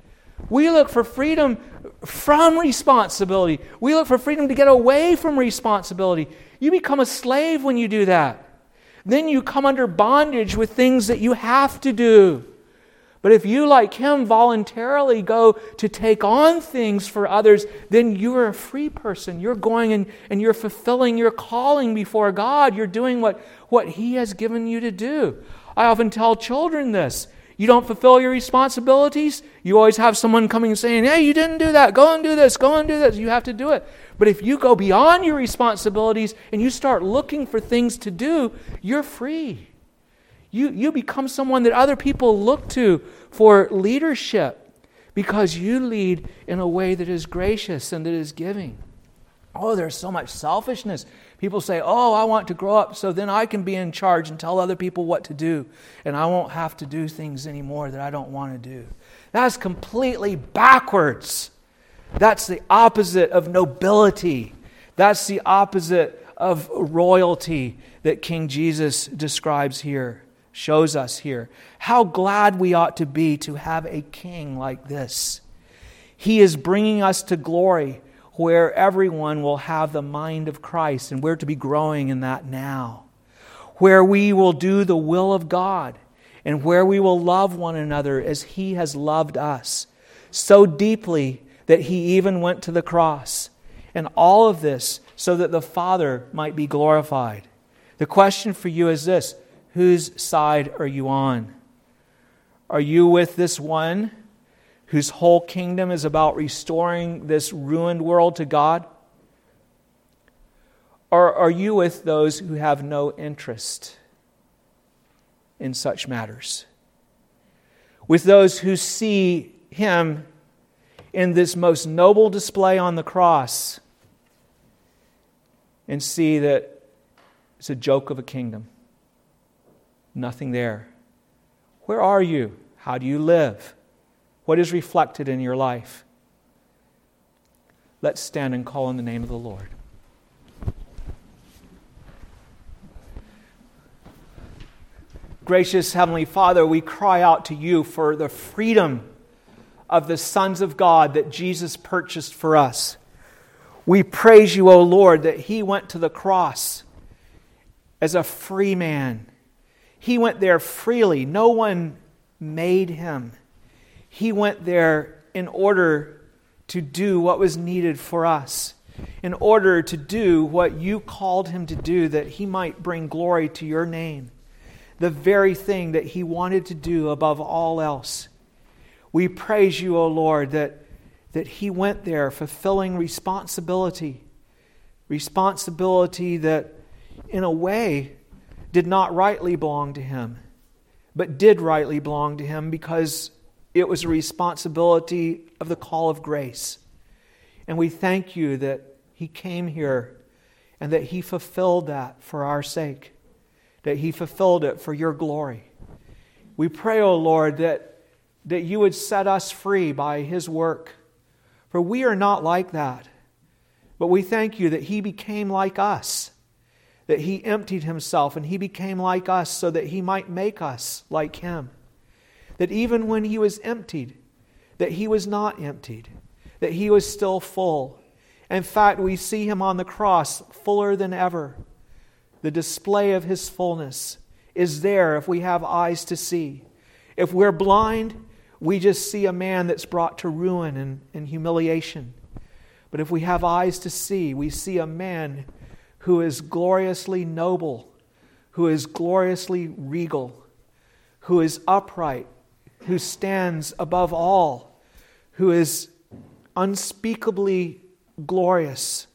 We look for freedom from responsibility. We look for freedom to get away from responsibility. You become a slave when you do that. Then you come under bondage with things that you have to do. But if you, like Him, voluntarily go to take on things for others, then you are a free person. You're going and you're fulfilling your calling before God. You're doing what He has given you to do. I often tell children this. You don't fulfill your responsibilities, you always have someone coming and saying, "Hey, you didn't do that. Go and do this. Go and do this." You have to do it. But if you go beyond your responsibilities and you start looking for things to do, you're free. You become someone that other people look to for leadership because you lead in a way that is gracious and that is giving. Oh, there's so much selfishness. People say, "Oh, I want to grow up so then I can be in charge and tell other people what to do, and I won't have to do things anymore that I don't want to do." That's completely backwards. That's the opposite of nobility. That's the opposite of royalty that King Jesus describes here, shows us here. How glad we ought to be to have a king like this. He is bringing us to glory, where everyone will have the mind of Christ, and we're to be growing in that now. Where we will do the will of God, and where we will love one another as He has loved us so deeply that He even went to the cross. And all of this so that the Father might be glorified. The question for you is this: whose side are you on? Are you with this one whose whole kingdom is about restoring this ruined world to God? Or are you with those who have no interest in such matters? With those who see Him in this most noble display on the cross and see that it's a joke of a kingdom. Nothing there. Where are you? How do you live? What is reflected in your life? Let's stand and call on the name of the Lord. Gracious Heavenly Father, we cry out to you for the freedom of the sons of God that Jesus purchased for us. We praise you, O Lord, that He went to the cross as a free man. He went there freely. No one made Him. He went there in order to do what was needed for us, in order to do what you called Him to do, that He might bring glory to your name, the very thing that He wanted to do above all else. We praise you, O Lord, that He went there fulfilling responsibility that in a way did not rightly belong to Him, but did rightly belong to Him because it was a responsibility of the call of grace. And we thank you that He came here and that He fulfilled that for our sake, that He fulfilled it for your glory. We pray, O Lord, that you would set us free by His work. For we are not like that. But we thank you that He became like us, that He emptied Himself and He became like us so that He might make us like Him. That even when He was emptied, that He was not emptied, that He was still full. In fact, we see Him on the cross fuller than ever. The display of His fullness is there if we have eyes to see. If we're blind, we just see a man that's brought to ruin and humiliation. But if we have eyes to see, we see a man who is gloriously noble, who is gloriously regal, who is upright, who stands above all, who is unspeakably glorious.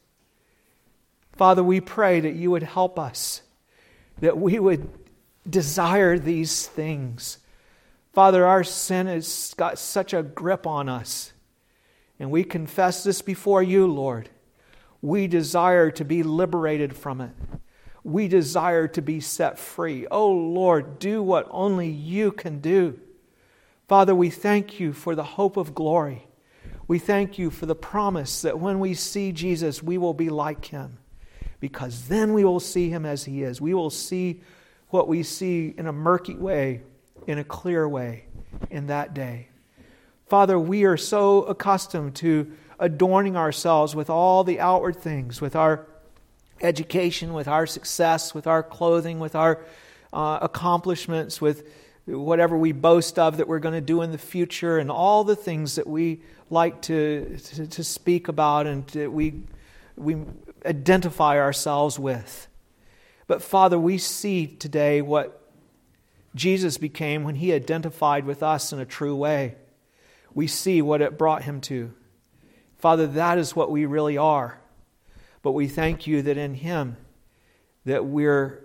Father, we pray that you would help us, that we would desire these things. Father, our sin has got such a grip on us, and we confess this before you, Lord. We desire to be liberated from it. We desire to be set free. Oh, Lord, do what only you can do. Father, we thank you for the hope of glory. We thank you for the promise that when we see Jesus, we will be like Him, because then we will see Him as He is. We will see what we see in a murky way, in a clear way, in that day. Father, we are so accustomed to adorning ourselves with all the outward things, with our education, with our success, with our clothing, with our accomplishments, with whatever we boast of that we're going to do in the future, and all the things that we like to speak about and we identify ourselves with. But Father, we see today what Jesus became when He identified with us in a true way. We see what it brought Him to. Father, that is what we really are. But we thank you that in Him that we're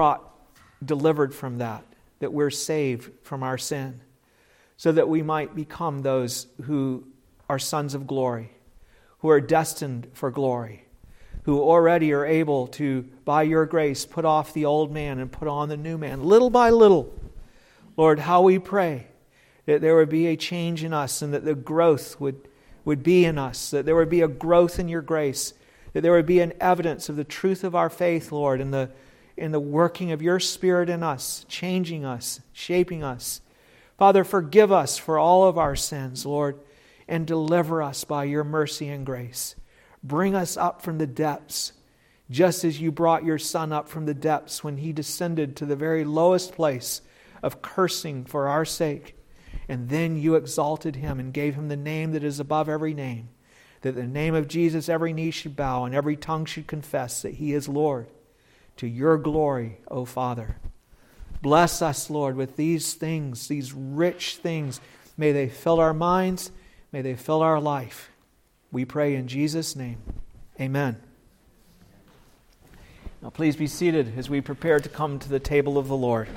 delivered from that we're saved from our sin, so that we might become those who are sons of glory, who are destined for glory, who already are able to, by your grace, put off the old man and put on the new man, little by little. Lord, how we pray that there would be a change in us and that the growth would be in us, that there would be a growth in your grace, that there would be an evidence of the truth of our faith, Lord, in the working of your Spirit in us, changing us, shaping us. Father, forgive us for all of our sins, Lord, and deliver us by your mercy and grace. Bring us up from the depths, just as you brought your Son up from the depths when He descended to the very lowest place of cursing for our sake. And then you exalted Him and gave Him the name that is above every name, that the name of Jesus every knee should bow and every tongue should confess that He is Lord. To your glory, O Father. Bless us, Lord, with these things, these rich things. May they fill our minds. May they fill our life. We pray in Jesus' name. Amen. Now please be seated as we prepare to come to the table of the Lord.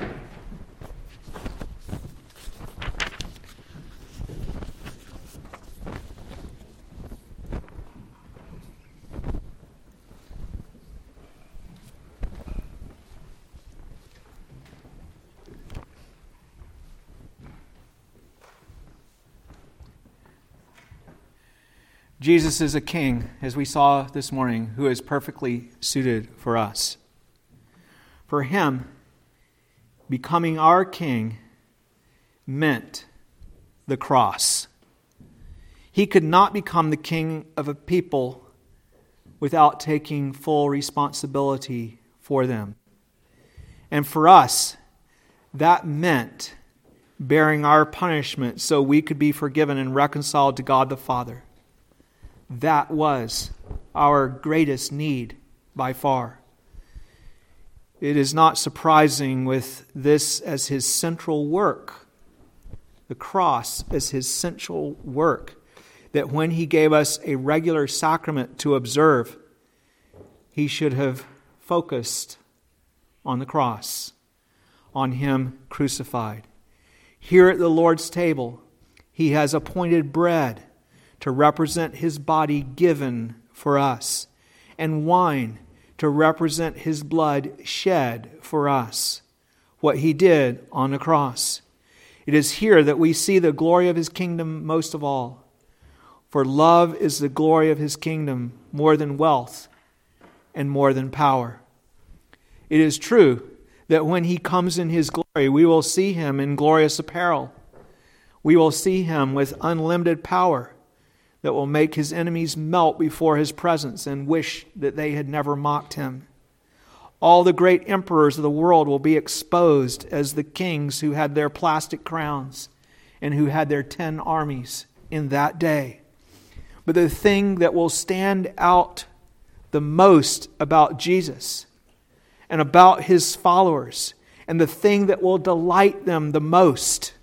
Jesus is a king, as we saw this morning, who is perfectly suited for us. For him, becoming our king meant the cross. He could not become the king of a people without taking full responsibility for them. And for us, that meant bearing our punishment so we could be forgiven and reconciled to God the Father. That was our greatest need by far. It is not surprising with this as his central work, the cross as his central work, that when he gave us a regular sacrament to observe, he should have focused on the cross, on him crucified. Here at the Lord's table, he has appointed bread to represent his body given for us, and wine to represent his blood shed for us, what he did on the cross. It is here that we see the glory of his kingdom most of all. For love is the glory of his kingdom more than wealth and more than power. It is true that when he comes in his glory, we will see him in glorious apparel. We will see him with unlimited power that will make his enemies melt before his presence and wish that they had never mocked him. All the great emperors of the world will be exposed as the kings who had their plastic crowns and who had their 10 armies in that day. But the thing that will stand out the most about Jesus and about his followers, and the thing that will delight them the most,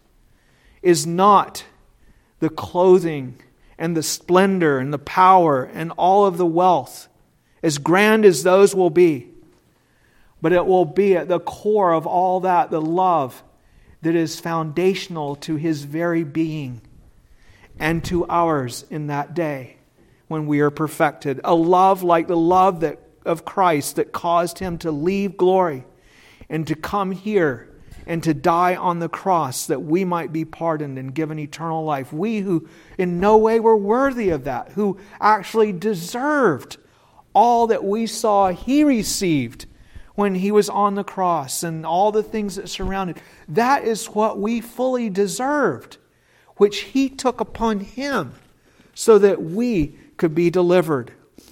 is not the clothing and the splendor and the power and all of the wealth, as grand as those will be. But it will be at the core of all that, the love that is foundational to his very being and to ours in that day when we are perfected. A love like the love of Christ that caused him to leave glory and to come here and to die on the cross that we might be pardoned and given eternal life. We who in no way were worthy of that, who actually deserved all that we saw he received when he was on the cross and all the things that surrounded. That is what we fully deserved, which he took upon him so that we could be delivered.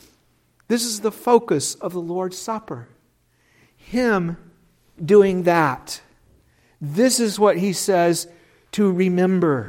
This is the focus of the Lord's Supper. Him doing that. This is what he says to remember.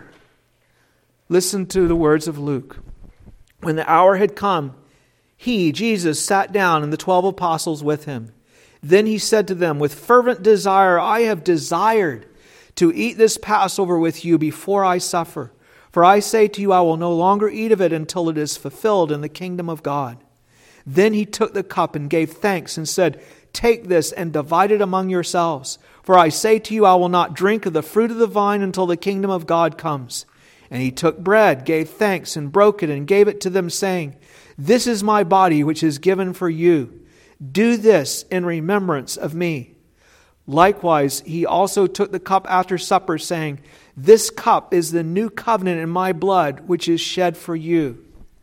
Listen to the words of Luke. When the hour had come, he, Jesus, sat down and the 12 apostles with him. Then he said to them, with fervent desire, I have desired to eat this Passover with you before I suffer. For I say to you, I will no longer eat of it until it is fulfilled in the kingdom of God. Then he took the cup and gave thanks and said, take this and divide it among yourselves. For I say to you, I will not drink of the fruit of the vine until the kingdom of God comes. And he took bread, gave thanks, and broke it, and gave it to them, saying, this is my body, which is given for you. Do this in remembrance of me. Likewise, he also took the cup after supper, saying, this cup is the new covenant in my blood, which is shed for you.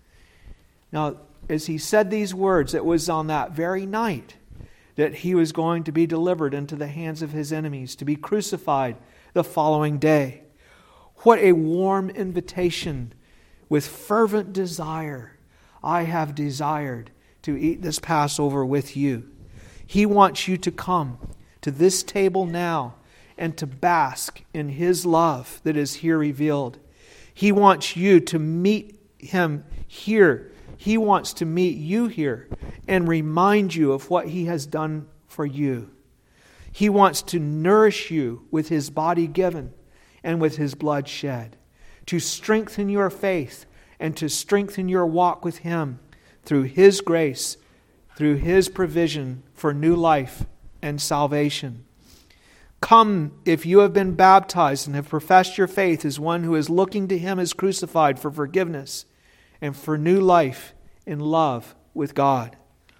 Now, as he said these words, it was on that very night that he was going to be delivered into the hands of his enemies, to be crucified the following day. What a warm invitation. With fervent desire, I have desired to eat this Passover with you. He wants you to come to this table now and to bask in his love that is here revealed. He wants you to meet him here. He wants to meet you here and remind you of what he has done for you. He wants to nourish you with his body given and with his blood shed, to strengthen your faith and to strengthen your walk with him through his grace through His provision for new life and salvation. Come, if you have been baptized and have professed your faith as one who is looking to Him as crucified for forgiveness and for new life in love with God.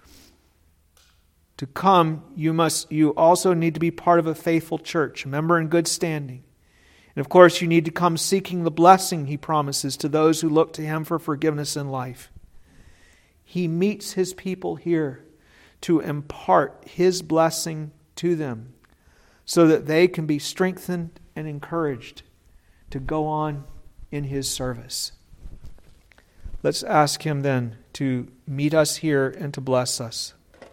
To come, you also need to be part of a faithful church, a member in good standing. And of course, you need to come seeking the blessing He promises to those who look to Him for forgiveness in life. He meets His people here to impart His blessing to them so that they can be strengthened and encouraged to go on in His service. Let's ask Him then to meet us here and to bless us.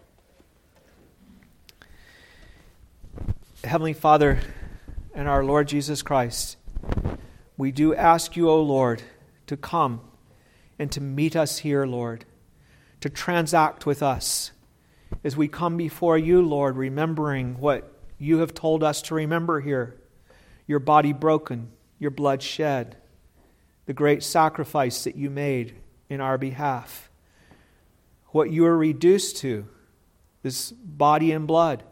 Heavenly Father and our Lord Jesus Christ, we do ask You, O Lord, to come and to meet us here, Lord, to transact with us as we come before You, Lord, remembering what You have told us to remember here. Your body broken, Your blood shed, the great sacrifice that You made in our behalf. What You are reduced to, this body and blood,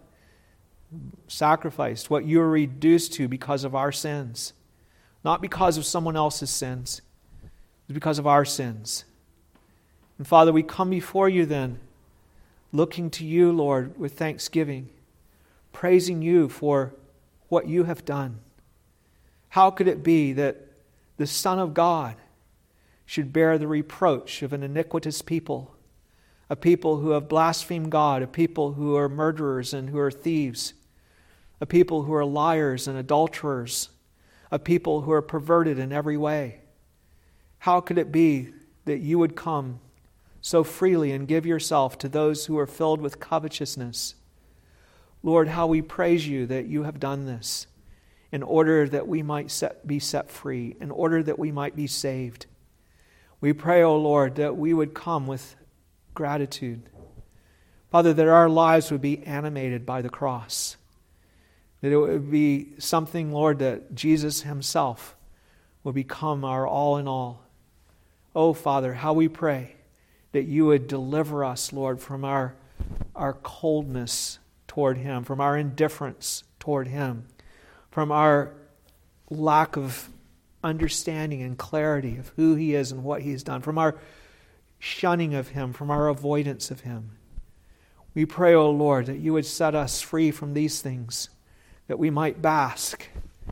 sacrificed, what You are reduced to because of our sins. Not because of someone else's sins, but because of our sins. And Father, we come before You then, looking to You, Lord, with thanksgiving, praising You for what You have done. How could it be that the Son of God should bear the reproach of an iniquitous people, a people who have blasphemed God, a people who are murderers and who are thieves, a people who are liars and adulterers, a people who are perverted in every way? How could it be that You would come so freely and give Yourself to those who are filled with covetousness? Lord, how we praise You that You have done this in order that we might be set free, in order that we might be saved. We pray, O Lord, that we would come with gratitude. Father, that our lives would be animated by the cross. That it would be something, Lord, that Jesus Himself will become our all in all. Oh, Father, how we pray that You would deliver us, Lord, from our coldness toward Him, from our indifference toward Him, from our lack of understanding and clarity of who He is and what He has done, from our shunning of Him, from our avoidance of Him. We pray, O Lord, that You would set us free from these things, that we might bask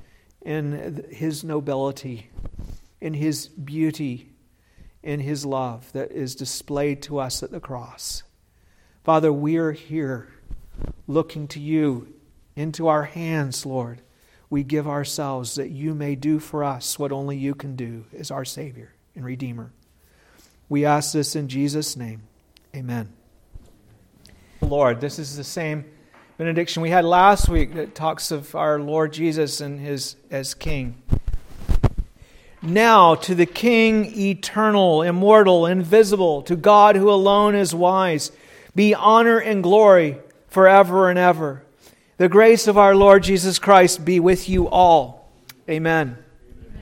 in His nobility, in His beauty, in His love that is displayed to us at the cross. Father, we are here looking to You, into our hands, Lord. We give ourselves that You may do for us what only You can do as our Savior and Redeemer. We ask this in Jesus' name. Amen. Lord, this is the same benediction we had last week that talks of our Lord Jesus and His as King. Now to the King, eternal, immortal, invisible, to God who alone is wise, be honor and glory forever and ever. The grace of our Lord Jesus Christ be with you all. Amen.